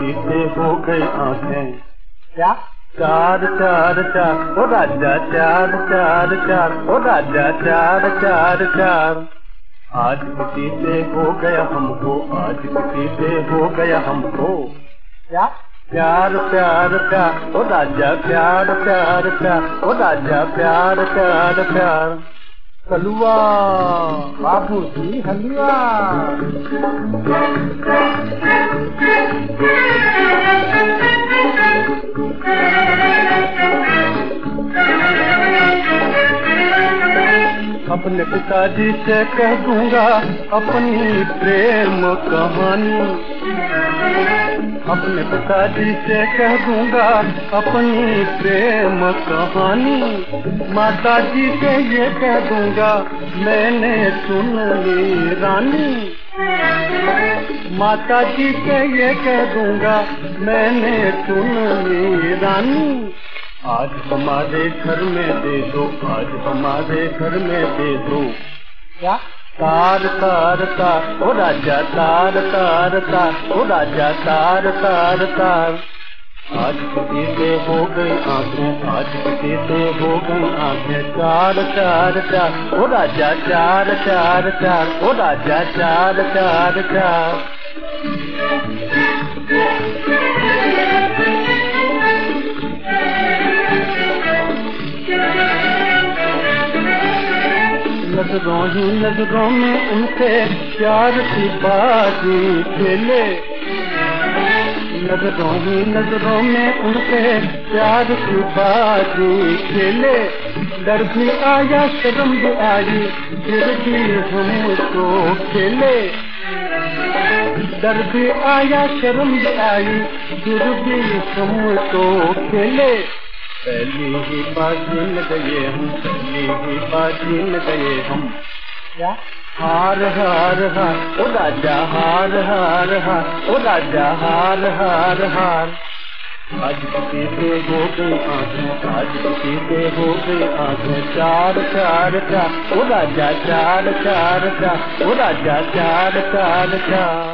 किसी से हो गई आंखें। क्या? चार चार चार ओ राजा, चार चार चार ओ राजा, चार चार चार। आज किसी से हो गया हमको, आज किसी से हो गया हमको। क्या? प्यार प्यार प्यार ओ राजा, प्यार प्यार प्यार ओ राजा, प्यार प्यार प्यार। हलवा बाबू जी, हलवा। अपने पिताजी से कह दूंगा अपनी प्रेम कहानी, अपने पिताजी से कह दूंगा अपनी प्रेम कहानी। माताजी से ये कह दूंगा मैंने सुन ली रानी, माताजी से ये कह दूंगा मैंने सुन ली रानी। आज हमारे घर में दे दो, आज हमारे घर में दे दो। क्या? तार तार तार ओ राजा, तार तार तार ओ राजा, तार तार तार। आज किसी से हो गई आंखें, आज किसी से हो गई आंखें। चार चार चार ओ राजा, चार चार चार ओ राजा, चार चार चार। नजरों ही नजरों में उनसे प्यार की बाजी खेले, नजरों ही नजरों में उनसे प्यार की बाजी खेले। डर भी आया शर्म भी आई फिर भी हमको खेले, डर भी आया शर्म भी आई फिर भी हमको खेले। पहली ही बाजी न गए हम, पहली ही बाजी न गए हम। क्या? हार हार हार ओ राजा, हार हार हार ओ राजा, हार हार हार। आज किसी से हो गई आंखें, आज किसी से हो गई आंखें। चार चार चार ओ राजा, चार चार चार ओ राजा, चार चार चार।